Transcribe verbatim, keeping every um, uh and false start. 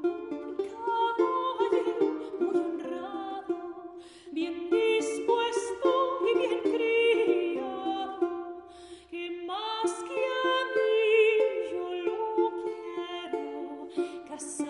caballero muy honrado, bien dispuesto y bien criado, que más que a mí yo lo quiero, casi